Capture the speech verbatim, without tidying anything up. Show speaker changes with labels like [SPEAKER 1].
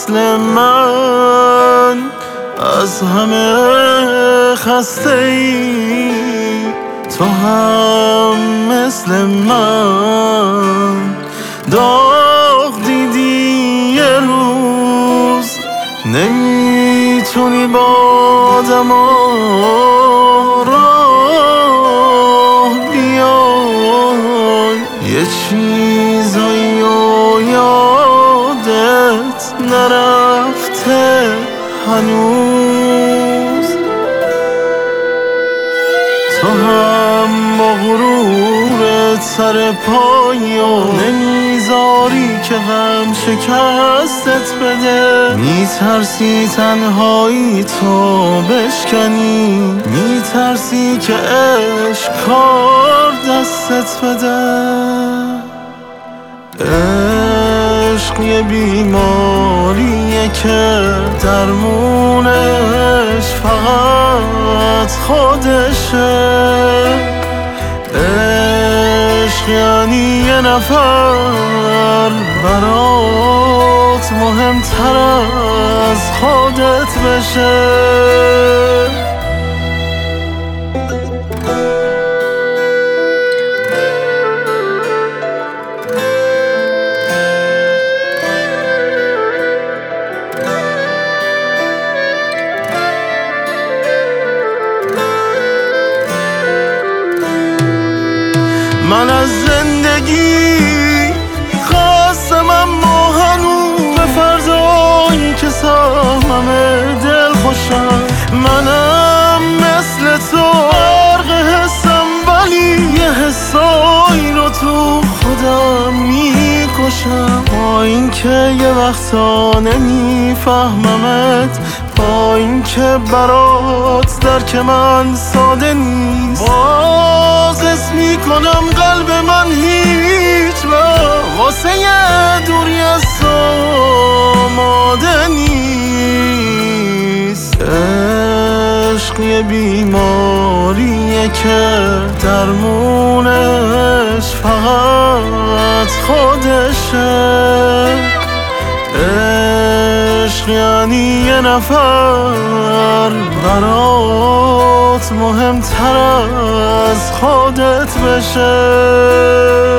[SPEAKER 1] مثل من از همه خسته ای، تو هم مثل من داغ دیدی یه روز، نمیتونی با آدما راه بیای، یه چیزایی و یادت نرفته هنوز. تو هم با غرورت سر پایی و نمیذاری که غم شکستت بده، میترسی تنهایی تو بشکنی، میترسی که عشق کار دستت بده. عشق یه بیماریه که درمونش فقط خودشه. عشق یعنی یه نفر برات مهمتر از خودت بشه. من از زندگی خواستم اما هنوز به فردایی که سهممه دل خوشم. منم مثل تو غرق حسم، ولی یه حسایی رو تو خودم میکشم. با این که یه وقتا نمیفهممت، با این که برات درک من ساده نیست، باز اسم میکنم قلب من هیچ وقت واسه یه دوری از تو آماده نیست. عشق یه بیماریه که درمونش فقط خودشه. عشق یعنی یه نفر برات مهمتر از خودت بشه.